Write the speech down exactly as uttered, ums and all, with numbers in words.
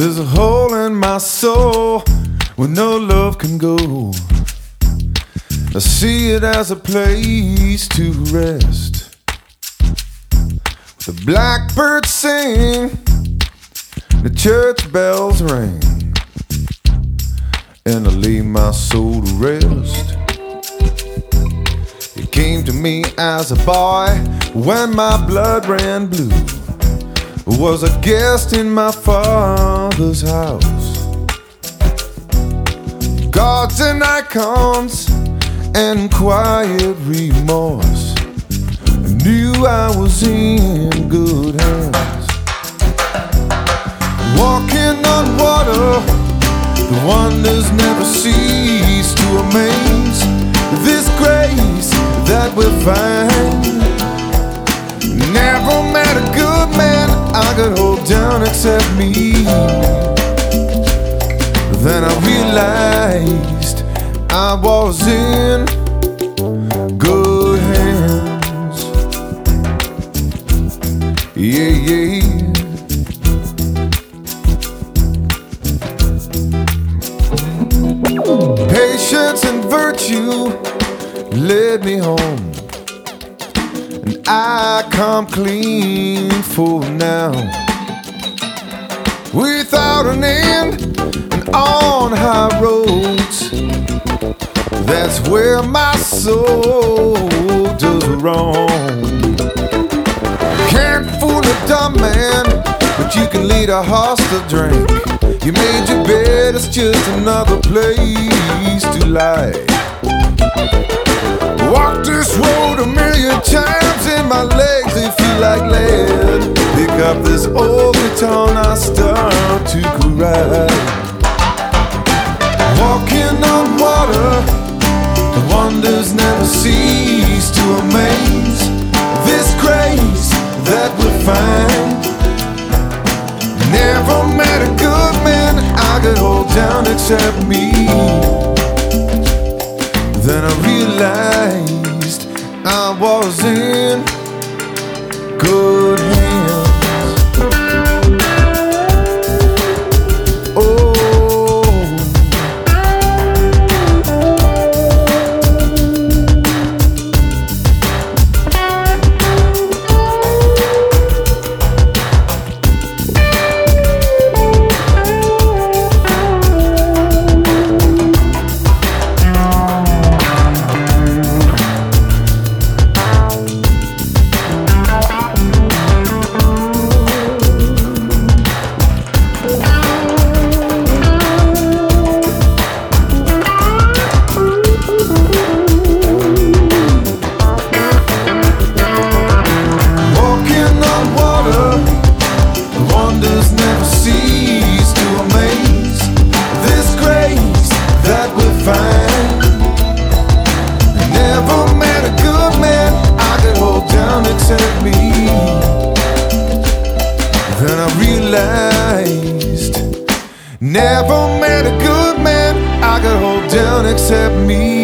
There's a hole in my soul where no love can go. I see it as a place to rest. The blackbirds sing, the church bells ring, and I lay my soul to rest. It came to me as a boy when my blood ran blue. Was a guest in my father's house. Gods and icons and quiet remorse. I knew I was in good hands. Walking on water, the wonders never cease to amaze. This grace that we find. Never met a good man I could hold down except me. Then I realized I was in good hands. Yeah, yeah. Patience and virtue led me home, and I come clean for now. Without an end and on high roads, that's where my soul does wrong. Can't fool a dumb man, but you can lead a horse to drink. You made your bed, it's just another place to lie. Walked this road a million times and my legs, they feel like lead. Pick up this old guitar and I start to cry. Walking on water, the wonders never cease to amaze. This grace that we find. Never met a good man I could hold down except me. Then I realized I was in good hands. Oh. Except me. Then I realized never met a good man I could hold down except me.